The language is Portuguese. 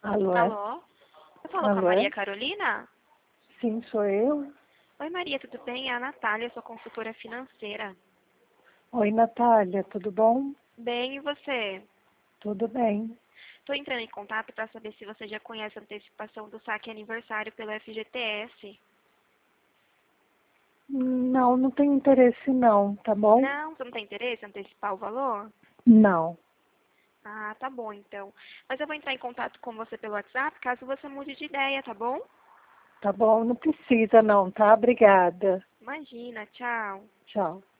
Alô? Alô? Eu falo com a Alô? Maria Carolina? Sim, sou eu. Oi, Maria, tudo bem? É a Natália, sua consultora financeira. Oi, Natália, tudo bom? Bem, e você? Tudo bem. Estou entrando em contato para saber se você já conhece a antecipação do saque aniversário pelo FGTS. Não, não tenho interesse não, tá bom? Não, você não tem interesse em antecipar o valor? Não. Ah, tá bom, então. Mas eu vou entrar em contato com você pelo WhatsApp caso você mude de ideia, tá bom? Tá bom, não precisa não, tá? Obrigada. Imagina, tchau. Tchau.